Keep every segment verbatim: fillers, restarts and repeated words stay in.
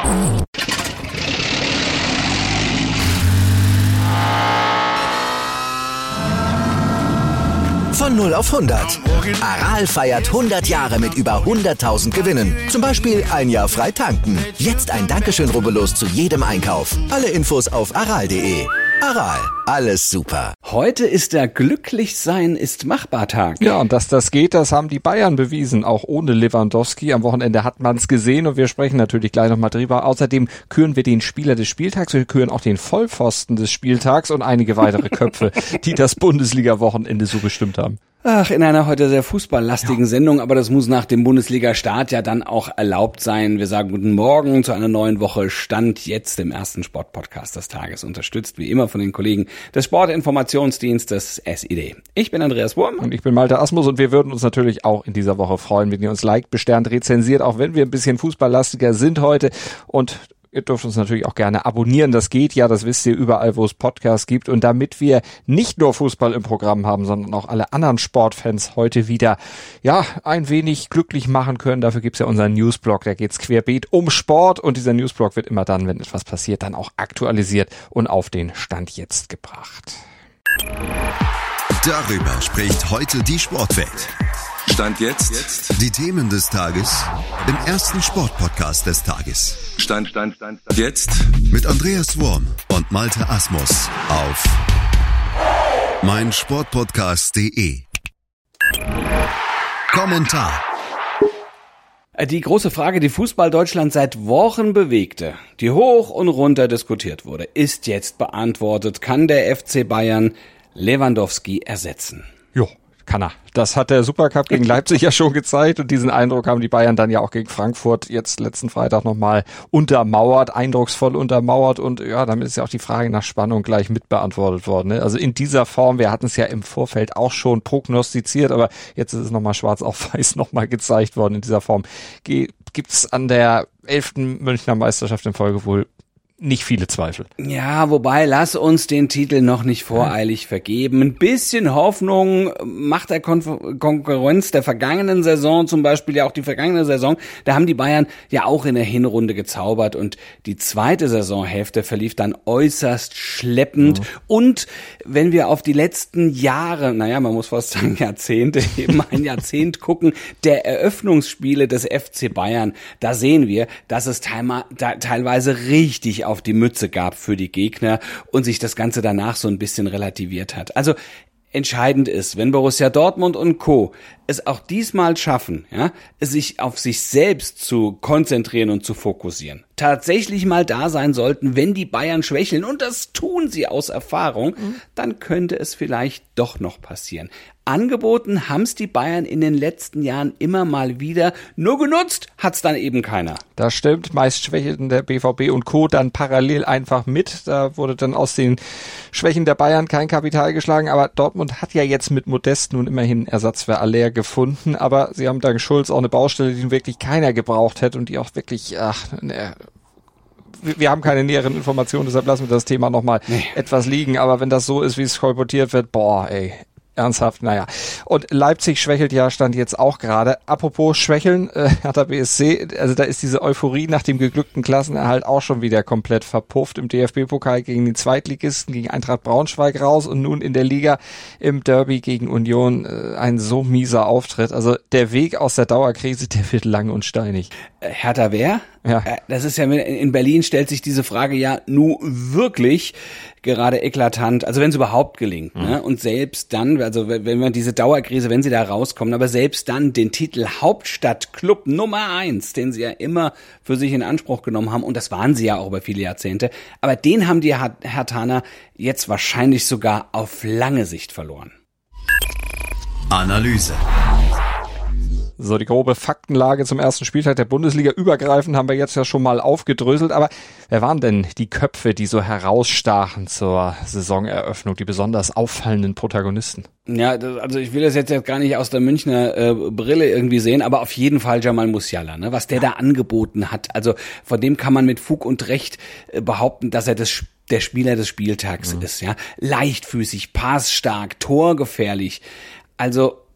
Von null auf hundert. Aral feiert hundert Jahre mit über hunderttausend Gewinnen. Zum Beispiel ein Jahr frei tanken. Jetzt ein Dankeschön, rubbellos zu jedem Einkauf. Alle Infos auf aral punkt de. Aral, alles super. Heute ist der Glücklichsein ist machbar Tag. Ja, und dass das geht, das haben die Bayern bewiesen, auch ohne Lewandowski. Am Wochenende hat man es gesehen und wir sprechen natürlich gleich nochmal drüber. Außerdem küren wir den Spieler des Spieltags, wir küren auch den Vollpfosten des Spieltags und einige weitere Köpfe, die das Bundesliga-Wochenende so bestimmt haben. Ach, in einer heute sehr fußballlastigen ja. Sendung, aber das muss nach dem Bundesliga-Start ja dann auch erlaubt sein. Wir sagen guten Morgen zu einer neuen Woche Stand jetzt im ersten Sportpodcast des Tages, unterstützt wie immer von den Kollegen des Sportinformationsdienstes S I D. Ich bin Andreas Wurm. Und ich bin Malte Asmus und wir würden uns natürlich auch in dieser Woche freuen, wenn ihr uns liked, besternt, rezensiert, auch wenn wir ein bisschen fußballlastiger sind heute und ihr dürft uns natürlich auch gerne abonnieren. Das geht ja, das wisst ihr, überall, wo es Podcasts gibt. Und damit wir nicht nur Fußball im Programm haben, sondern auch alle anderen Sportfans heute wieder, ja, ein wenig glücklich machen können. Dafür gibt's ja unseren Newsblog, da geht's querbeet um Sport. Und dieser Newsblog wird immer dann, wenn etwas passiert, dann auch aktualisiert und auf den Stand jetzt gebracht. Darüber spricht heute die Sportwelt. Stand jetzt. jetzt die Themen des Tages im ersten Sportpodcast des Tages. Stand, Stand, Stand, Stand. Jetzt mit Andreas Wurm und Malte Asmus auf meinsportpodcast punkt de. Kommentar. Die große Frage, die Fußball Deutschland seit Wochen bewegte, die hoch und runter diskutiert wurde, ist jetzt beantwortet. Kann der F C Bayern Lewandowski ersetzen? Jo. Kann er. Das hat der Supercup gegen Leipzig ja schon gezeigt und diesen Eindruck haben die Bayern dann ja auch gegen Frankfurt jetzt letzten Freitag nochmal untermauert, eindrucksvoll untermauert und ja, damit ist ja auch die Frage nach Spannung gleich mitbeantwortet worden. Ne? Also in dieser Form, wir hatten es ja im Vorfeld auch schon prognostiziert, aber jetzt ist es nochmal schwarz auf weiß nochmal gezeigt worden in dieser Form. Ge- gibt's an der elften Münchner Meisterschaft in Folge wohl nicht viele Zweifel. Ja, wobei, lass uns den Titel noch nicht voreilig vergeben. Ein bisschen Hoffnung macht der Kon- Konkurrenz der vergangenen Saison, zum Beispiel ja auch die vergangene Saison, da haben die Bayern ja auch in der Hinrunde gezaubert und die zweite Saisonhälfte verlief dann äußerst schleppend. Mhm. Und wenn wir auf die letzten Jahre, naja, man muss fast sagen Jahrzehnte, eben ein Jahrzehnt gucken, der Eröffnungsspiele des F C Bayern, da sehen wir, dass es teilma- da, teilweise richtig auf die Mütze gab für die Gegner und sich das Ganze danach so ein bisschen relativiert hat. Also entscheidend ist, wenn Borussia Dortmund und Co. es auch diesmal schaffen, ja, es sich auf sich selbst zu konzentrieren und zu fokussieren, tatsächlich mal da sein sollten, wenn die Bayern schwächeln, und das tun sie aus Erfahrung, mhm. dann könnte es vielleicht doch noch passieren. Angeboten haben's die Bayern in den letzten Jahren immer mal wieder, nur genutzt hat's dann eben keiner. Das stimmt, meist schwächelten der B V B und Co. dann parallel einfach mit. Da wurde dann aus den Schwächen der Bayern kein Kapital geschlagen, aber Dortmund hat ja jetzt mit Modest nun immerhin Ersatz für Aller gefunden, aber sie haben dank Schulz auch eine Baustelle, die wirklich keiner gebraucht hätte und die auch wirklich, ach, ne, wir haben keine näheren Informationen, deshalb lassen wir das Thema nochmal nee. etwas liegen, aber wenn das so ist, wie es kolportiert wird, boah, ey, ernsthaft, naja. Und Leipzig schwächelt ja, stand jetzt auch gerade. Apropos Schwächeln, äh, Hertha B S C, also da ist diese Euphorie nach dem geglückten Klassenerhalt auch schon wieder komplett verpufft. Im D F B-Pokal gegen die Zweitligisten, gegen Eintracht Braunschweig raus und nun in der Liga im Derby gegen Union äh, ein so mieser Auftritt. Also der Weg aus der Dauerkrise, der wird lang und steinig. Hertha wer? Ja. Das ist ja, in Berlin stellt sich diese Frage ja nu wirklich gerade eklatant, also wenn es überhaupt gelingt, mhm. ne? Und selbst dann, also wenn wir diese Dauerkrise, wenn sie da rauskommen, aber selbst dann den Titel Hauptstadtclub Nummer eins, den sie ja immer für sich in Anspruch genommen haben, und das waren sie ja auch über viele Jahrzehnte, aber den haben die Herthaner jetzt wahrscheinlich sogar auf lange Sicht verloren. Analyse. So, die grobe Faktenlage zum ersten Spieltag der Bundesliga übergreifend haben wir jetzt ja schon mal aufgedröselt, aber wer waren denn die Köpfe, die so herausstachen zur Saisoneröffnung, die besonders auffallenden Protagonisten? Ja, also ich will das jetzt gar nicht aus der Münchner äh, Brille irgendwie sehen, aber auf jeden Fall Jamal Musiala, ne, was der ja. da angeboten hat. Also von dem kann man mit Fug und Recht äh, behaupten, dass er das der Spieler des Spieltags mhm. ist, ja. Leichtfüßig, passstark, torgefährlich. Also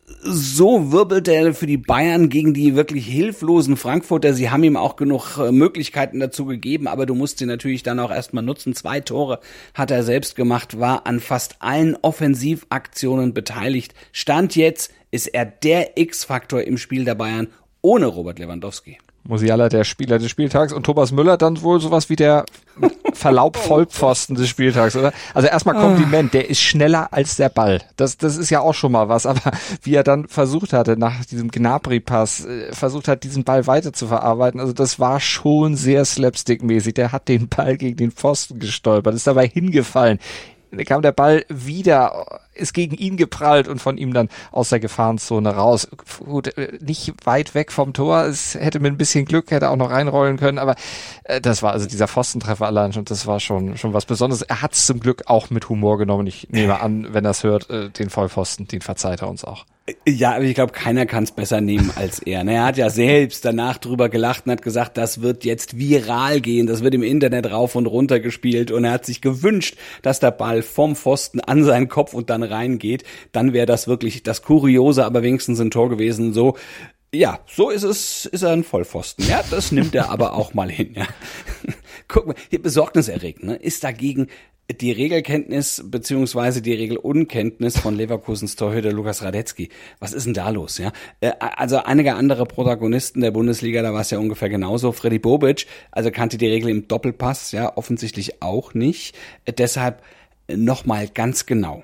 so wirbelt er für die Bayern gegen die wirklich hilflosen Frankfurter. Sie haben ihm auch genug äh, Möglichkeiten dazu gegeben, aber du musst sie natürlich dann auch erstmal nutzen. Zwei Tore hat er selbst gemacht, war an fast allen Offensivaktionen beteiligt. Stand jetzt ist er der X-Faktor im Spiel der Bayern ohne Robert Lewandowski. Musiala der Spieler des Spieltags und Thomas Müller dann wohl sowas wie der Verlaub Vollpfosten des Spieltags, oder? Also erstmal Kompliment, der ist schneller als der Ball. Das, das ist ja auch schon mal was, aber wie er dann versucht hatte, nach diesem Gnabry-Pass, versucht hat, diesen Ball weiter zu verarbeiten, also das war schon sehr slapstick-mäßig. Der hat den Ball gegen den Pfosten gestolpert, ist dabei hingefallen. Da kam der Ball wieder, ist gegen ihn geprallt und von ihm dann aus der Gefahrenzone raus. Gut, nicht weit weg vom Tor. Es hätte mit ein bisschen Glück, hätte auch noch reinrollen können, aber äh, das war also dieser Pfostentreffer allein schon, das war schon schon was Besonderes. Er hat es zum Glück auch mit Humor genommen. Ich nehme an, wenn er es hört, äh, den Vollpfosten, den verzeiht er uns auch. Ja, aber ich glaube, keiner kann es besser nehmen als er. Er hat ja selbst danach drüber gelacht und hat gesagt, das wird jetzt viral gehen, das wird im Internet rauf und runter gespielt und er hat sich gewünscht, dass der Ball vom Pfosten an seinen Kopf und dann reingeht. Dann wäre das wirklich das Kuriose, aber wenigstens ein Tor gewesen. So, ja, so ist es, ist er ein Vollpfosten. Ja, das nimmt er aber auch mal hin. Ja. Guck mal, hier besorgniserregend, ne? Ist dagegen die Regelkenntnis beziehungsweise die Regelunkenntnis von Leverkusens Torhüter Lukas Radetzky. Was ist denn da los? Ja, also einige andere Protagonisten der Bundesliga, da war es ja ungefähr genauso. Freddy Bobic, also kannte die Regel im Doppelpass, ja offensichtlich auch nicht. Deshalb nochmal ganz genau.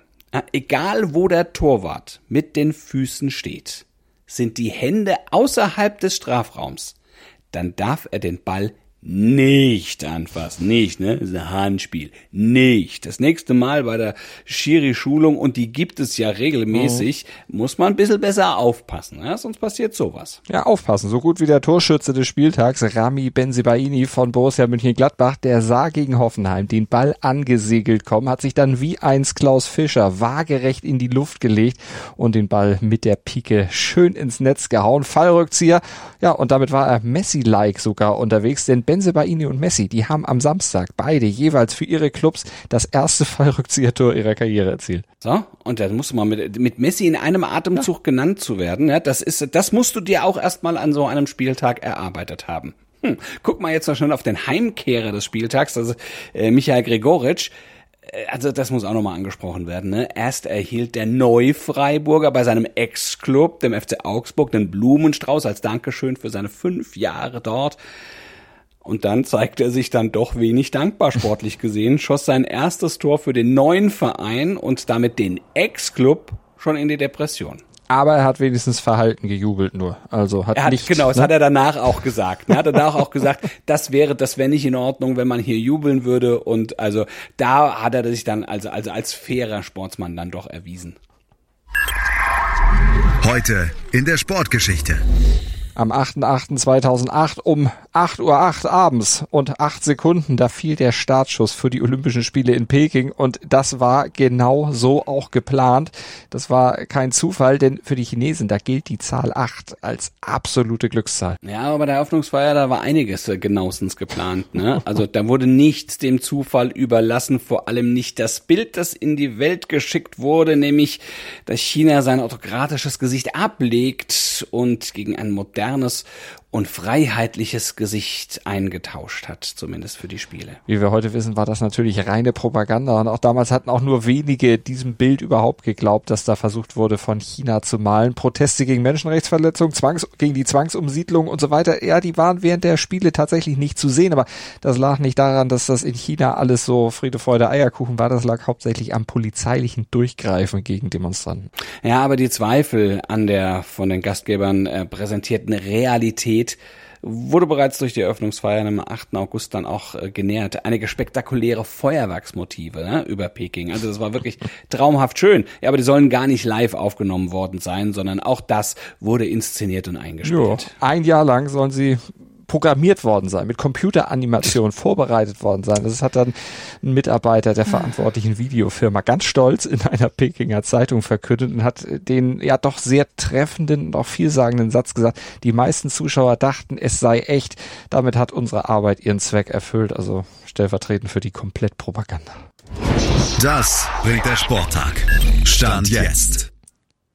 Egal wo der Torwart mit den Füßen steht, sind die Hände außerhalb des Strafraums, dann darf er den Ball nicht anfassen, nicht, ne? Das ist ein Handspiel, nicht. Das nächste Mal bei der Schiri-Schulung, und die gibt es ja regelmäßig, oh. muss man ein bisschen besser aufpassen, ja? Sonst passiert sowas. Ja, aufpassen. So gut wie der Torschütze des Spieltags, Rami Bensebaini von Borussia Mönchengladbach, der sah gegen Hoffenheim den Ball angesegelt kommen, hat sich dann wie einst Klaus Fischer waagerecht in die Luft gelegt und den Ball mit der Pike schön ins Netz gehauen. Fallrückzieher, ja, und damit war er Messi-like sogar unterwegs, denn Bensebaini und Messi, die haben am Samstag beide jeweils für ihre Clubs das erste Fallrückzieher-Tor ihrer Karriere erzielt. So, und da musst du mal mit, mit Messi in einem Atemzug ja. genannt zu werden, ja, das ist, das musst du dir auch erstmal an so einem Spieltag erarbeitet haben. Hm, guck mal jetzt noch schnell auf den Heimkehrer des Spieltags, also äh, Michael Gregoritsch. Also das muss auch nochmal angesprochen werden. Ne? Erst erhielt der Neufreiburger bei seinem Ex-Club, dem F C Augsburg, den Blumenstrauß als Dankeschön für seine fünf Jahre dort. Und dann zeigte er sich dann doch wenig dankbar sportlich gesehen, schoss sein erstes Tor für den neuen Verein und damit den Ex-Club schon in die Depression. Aber er hat wenigstens verhalten gejubelt nur. Also hat er hat, nicht, genau, das ne? hat er danach auch gesagt. Er hat danach auch gesagt, das wäre, das wäre nicht in Ordnung, wenn man hier jubeln würde. Und also da hat er sich dann also, also als fairer Sportsmann dann doch erwiesen. Heute in der Sportgeschichte. Am achter achter zweitausendacht um acht Uhr acht abends und acht Sekunden, da fiel der Startschuss für die Olympischen Spiele in Peking und das war genau so auch geplant. Das war kein Zufall, denn für die Chinesen, da gilt die Zahl acht als absolute Glückszahl. Ja, aber bei der Eröffnungsfeier, da war einiges genauestens geplant, ne? Also da wurde nichts dem Zufall überlassen, vor allem nicht das Bild, das in die Welt geschickt wurde, nämlich, dass China sein autokratisches Gesicht ablegt und gegen ein modernes und freiheitliches Gesicht eingetauscht hat, zumindest für die Spiele. Wie wir heute wissen, war das natürlich reine Propaganda und auch damals hatten auch nur wenige diesem Bild überhaupt geglaubt, dass da versucht wurde, von China zu malen. Proteste gegen Menschenrechtsverletzungen, Zwangs gegen die Zwangsumsiedlung und so weiter, ja, die waren während der Spiele tatsächlich nicht zu sehen, aber das lag nicht daran, dass das in China alles so Friede, Freude, Eierkuchen war, das lag hauptsächlich am polizeilichen Durchgreifen gegen Demonstranten. Ja, aber die Zweifel an der von den Gastgebern äh, präsentierten Realität wurde bereits durch die Eröffnungsfeier am achten August dann auch äh, genährt. Einige spektakuläre Feuerwerksmotive, ne, über Peking. Also das war wirklich traumhaft schön. Ja, aber die sollen gar nicht live aufgenommen worden sein, sondern auch das wurde inszeniert und eingespielt. Jo, ein Jahr lang sollen sie programmiert worden sein, mit Computeranimation vorbereitet worden sein. Das hat dann ein Mitarbeiter der verantwortlichen Videofirma ganz stolz in einer Pekinger Zeitung verkündet und hat den ja doch sehr treffenden und auch vielsagenden Satz gesagt, die meisten Zuschauer dachten, es sei echt. Damit hat unsere Arbeit ihren Zweck erfüllt, also stellvertretend für die Komplettpropaganda. Das bringt der Sporttag. Stand jetzt.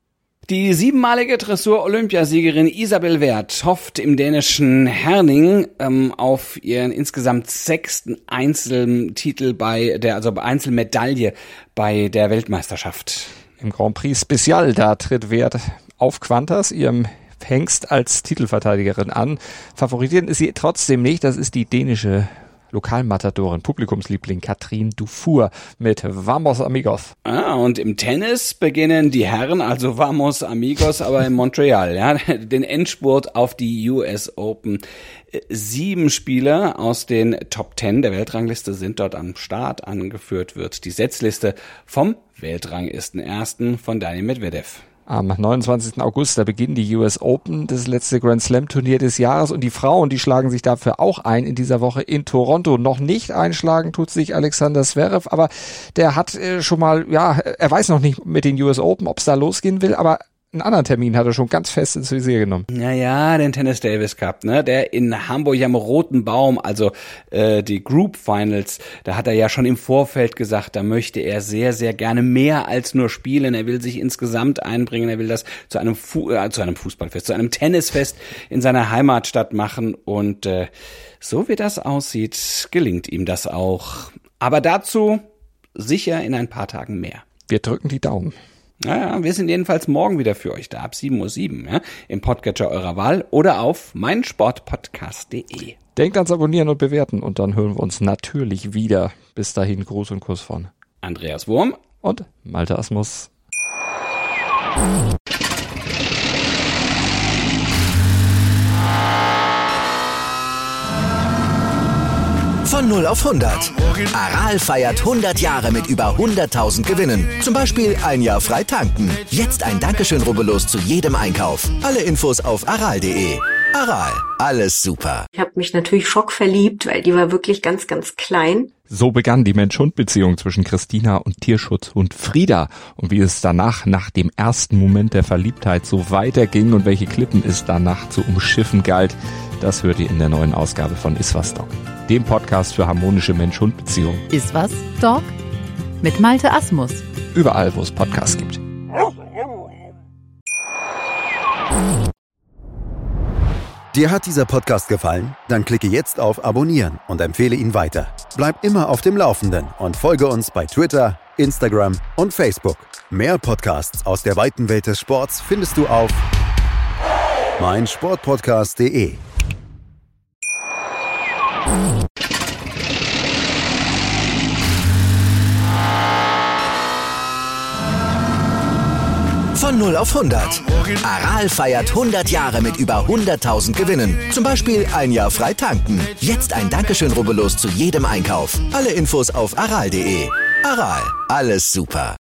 Die siebenmalige Dressur-Olympiasiegerin Isabel Werth hofft im dänischen Herning ähm, auf ihren insgesamt sechsten Einzeltitel bei der, also Einzelmedaille bei der Weltmeisterschaft. Im Grand Prix Special, da tritt Werth auf Qantas, ihrem Hengst, als Titelverteidigerin an. Favorisieren ist sie trotzdem nicht, das ist die dänische Lokalmatadorin, Publikumsliebling Katrine Dufour mit Vamos Amigos. Ah, und im Tennis beginnen die Herren, also Vamos Amigos, aber in Montreal, ja, den Endspurt auf die U S Open. Sieben Spieler aus den Top Ten der Weltrangliste sind dort am Start. Angeführt wird die Setzliste vom Weltranglisten Ersten von Daniil Medvedev. Am neunundzwanzigsten August, da beginnen die U S Open, das letzte Grand Slam Turnier des Jahres, und die Frauen, die schlagen sich dafür auch ein in dieser Woche in Toronto. Noch nicht einschlagen tut sich Alexander Zverev, aber der hat äh, schon mal, ja, er weiß noch nicht mit den U S Open, ob es da losgehen will, aber einen anderen Termin hat er schon ganz fest ins Visier genommen. Naja, den Tennis Davis Cup, ne, der in Hamburg am Roten Baum, also äh, die Group Finals, da hat er ja schon im Vorfeld gesagt, da möchte er sehr, sehr gerne mehr als nur spielen. Er will sich insgesamt einbringen, er will das zu einem Fu- äh, zu einem Fußballfest, zu einem Tennisfest in seiner Heimatstadt machen, und äh, so wie das aussieht, gelingt ihm das auch. Aber dazu sicher in ein paar Tagen mehr. Wir drücken die Daumen. Naja, wir sind jedenfalls morgen wieder für euch da, ab sieben Uhr sieben, ja, im Podcatcher eurer Wahl oder auf meinsportpodcast punkt de. Denkt ans Abonnieren und Bewerten, und dann hören wir uns natürlich wieder. Bis dahin, Gruß und Kuss von Andreas Wurm und Malte Asmus. Von null auf hundert. Aral feiert hundert Jahre mit über hunderttausend Gewinnen. Zum Beispiel ein Jahr frei tanken. Jetzt ein Dankeschön, rubbellos zu jedem Einkauf. Alle Infos auf aral punkt de. Aral, alles super. Ich habe mich natürlich schockverliebt, weil die war wirklich ganz, ganz klein. So begann die Mensch-Hund-Beziehung zwischen Christina und Tierschutzhund Frieda. Und wie es danach, nach dem ersten Moment der Verliebtheit, so weiterging und welche Klippen es danach zu umschiffen galt, das hört ihr in der neuen Ausgabe von Iswas Dog, dem Podcast für harmonische Mensch-Hund-Beziehungen. Iswas Dog mit Malte Asmus. Überall, wo es Podcasts gibt. Dir hat dieser Podcast gefallen? Dann klicke jetzt auf Abonnieren und empfehle ihn weiter. Bleib immer auf dem Laufenden und folge uns bei Twitter, Instagram und Facebook. Mehr Podcasts aus der weiten Welt des Sports findest du auf meinsportpodcast punkt de. Von null auf hundert. Aral feiert hundert Jahre mit über hunderttausend Gewinnen. Zum Beispiel ein Jahr frei tanken. Jetzt ein Dankeschön, rubbellos zu jedem Einkauf. Alle Infos auf aral punkt de. Aral, alles super.